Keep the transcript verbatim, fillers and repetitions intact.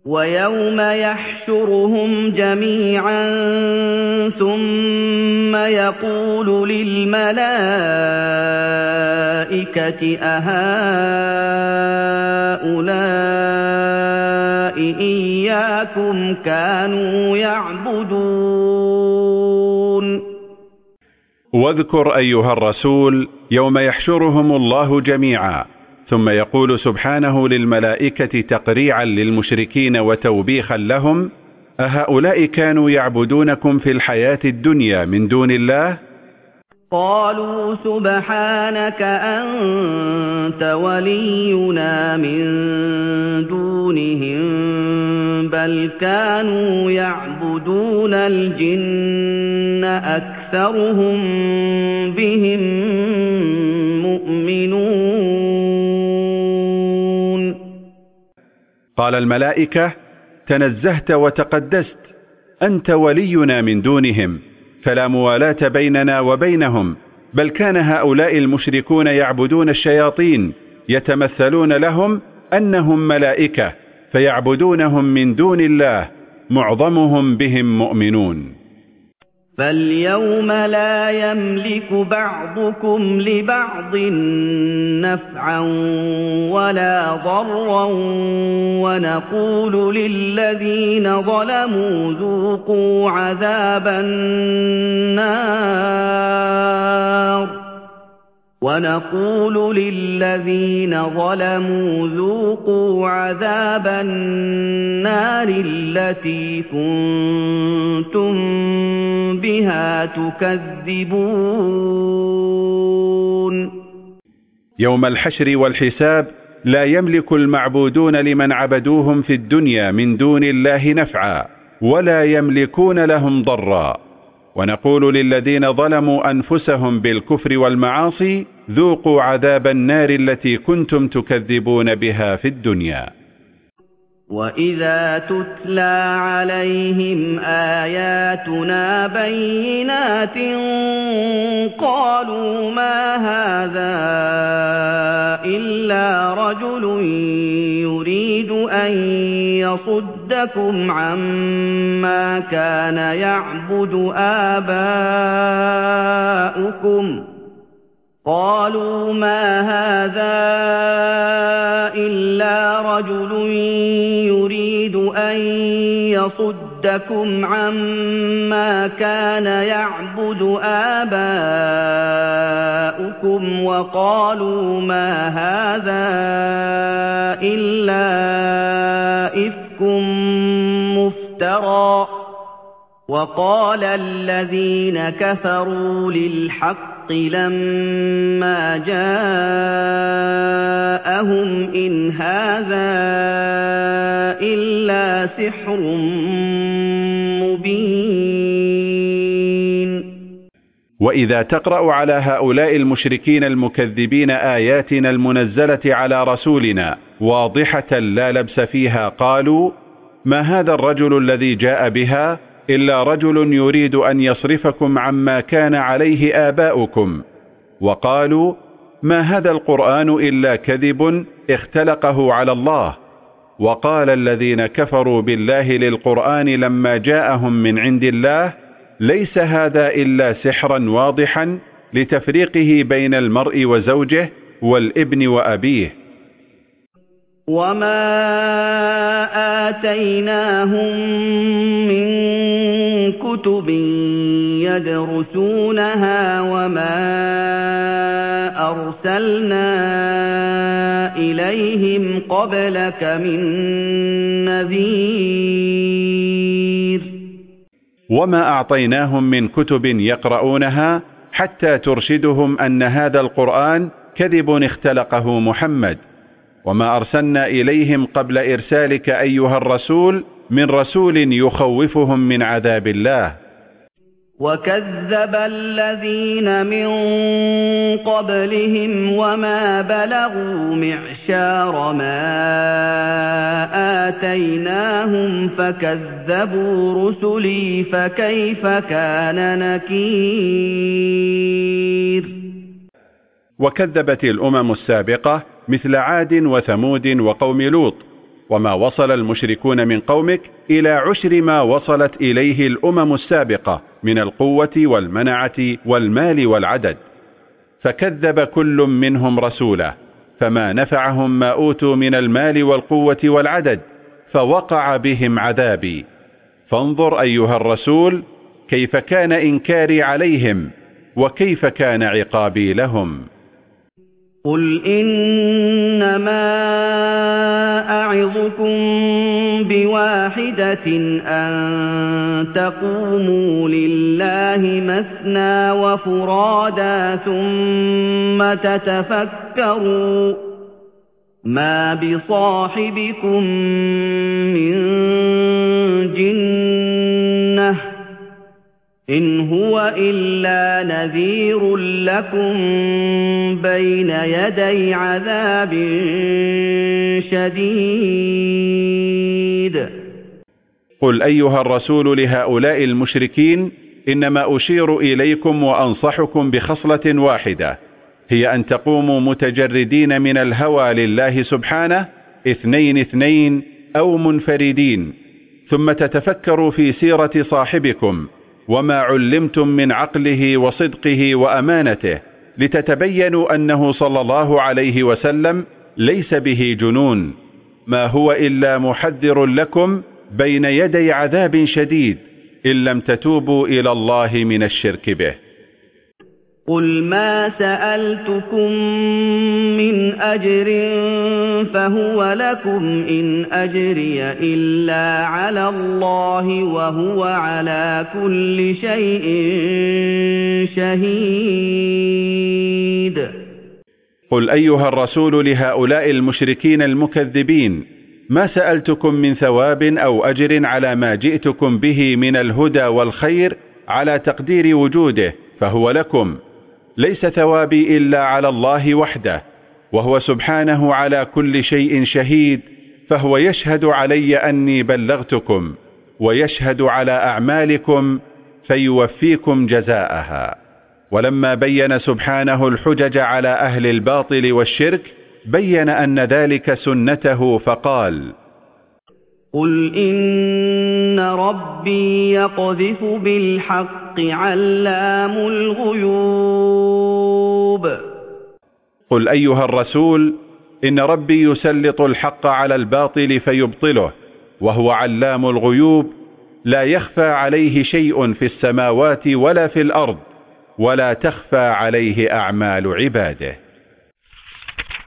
وَيَوْمَ يَحْشُرُهُمْ جَمِيعًا ثُمَّ يَقُولُ لِلْمَلَائِكَةِ أَهَٰؤُلَاءِ إِيَّاكُمْ كَانُوا يَعْبُدُونَ واذكر أيها الرسول يوم يحشرهم الله جميعا ثم يقول سبحانه للملائكة تقريعا للمشركين وتوبيخا لهم: أهؤلاء كانوا يعبدونكم في الحياة الدنيا من دون الله؟ قالوا سبحانك أنت ولينا من دونهم بل كانوا يعبدون الجن أكثرهم بهم مؤمنون. قال الملائكة: تنزهت وتقدست، أنت ولينا من دونهم، فلا موالاة بيننا وبينهم، بل كان هؤلاء المشركون يعبدون الشياطين يتمثلون لهم أنهم ملائكة فيعبدونهم من دون الله، معظمهم بهم مؤمنون. فاليوم لا يملك بعضكم لبعض نفعا ولا ضرا ونقول للذين ظلموا ذوقوا عذاب النار ونقول للذين ظلموا ذوقوا عذاب النار التي كنتم بها تكذبون. يوم الحشر والحساب لا يملك المعبودون لمن عبدوهم في الدنيا من دون الله نفعا ولا يملكون لهم ضرا، ونقول للذين ظلموا أنفسهم بالكفر والمعاصي: ذوقوا عذاب النار التي كنتم تكذبون بها في الدنيا. وَإِذَا تُتْلَىٰ عَلَيْهِمْ آيَاتُنَا بَيِّنَاتٍ قَالُوا مَا هَٰذَا إِلَّا رَجُلٌ يُرِيدُ أَن يَصُدَّكُمْ عَمَّا كَانَ يَعْبُدُ آبَاؤُكُمْ قالوا ما هذا إلا رجل يريد أن يصدكم عما كان يعبد آباؤكم وقالوا ما هذا إلا إفك مفترى وقال الذين كفروا للحق لما جاءهم إن هذا إلا سحر مبين. وإذا تقرأ على هؤلاء المشركين المكذبين آياتنا المنزلة على رسولنا واضحة لا لبس فيها قالوا: ما هذا الرجل الذي جاء بها إلا رجل يريد أن يصرفكم عما كان عليه آباؤكم، وقالوا: ما هذا القرآن إلا كذب اختلقه على الله. وقال الذين كفروا بالله للقرآن لما جاءهم من عند الله: ليس هذا إلا سحرا واضحا لتفريقه بين المرء وزوجه والابن وأبيه. وما آتيناهم من كتب يدرسونها وما أرسلنا إليهم قبلك من نذير. وما أعطيناهم من كتب يقرؤونها حتى ترشدهم أن هذا القرآن كذب اختلقه محمد، وما أرسلنا إليهم قبل إرسالك أيها الرسول من رسول يخوفهم من عذاب الله. وكذب الذين من قبلهم وما بلغوا معشار ما آتيناهم فكذبوا رسلي فكيف كان نكير. وكذبت الأمم السابقة مثل عاد وثمود وقوم لوط، وما وصل المشركون من قومك إلى عشر ما وصلت إليه الأمم السابقة من القوة والمنعة والمال والعدد، فكذب كل منهم رسوله، فما نفعهم ما أوتوا من المال والقوة والعدد، فوقع بهم عذابي. فانظر أيها الرسول كيف كان إنكاري عليهم وكيف كان عقابي لهم. قل إنما أعظكم بواحدة أن تقوموا لله مثنى وفرادا ثم تتفكروا ما بصاحبكم من جنة إن هو إلا نذير لكم بين يدي عذاب شديد. قل أيها الرسول لهؤلاء المشركين إنما أشير إليكم وأنصحكم بخصلة واحدة، هي أن تقوموا متجردين من الهوى لله سبحانه اثنين اثنين أو منفردين، ثم تتفكروا في سيرة صاحبكم وما علمتم من عقله وصدقه وأمانته، لتتبينوا أنه صلى الله عليه وسلم ليس به جنون، ما هو إلا محذر لكم بين يدي عذاب شديد إن لم تتوبوا إلى الله من الشرك به. قل ما سألتكم من أجر فهو لكم إن أجري إلا على الله وهو على كل شيء شهيد. قل أيها الرسول لهؤلاء المشركين المكذبين ما سألتكم من ثواب أو أجر على ما جئتكم به من الهدى والخير على تقدير وجوده، فهو لكم، ليس ثوابي إلا على الله وحده، وهو سبحانه على كل شيء شهيد، فهو يشهد علي أني بلغتكم ويشهد على أعمالكم فيوفيكم جزاءها. ولما بين سبحانه الحجج على أهل الباطل والشرك بين أن ذلك سنته فقال: قل إن ربي يقذف بالحق علام الغيوب. قل أيها الرسول إن ربي يسلط الحق على الباطل فيبطله، وهو علام الغيوب، لا يخفى عليه شيء في السماوات ولا في الأرض، ولا تخفى عليه أعمال عباده.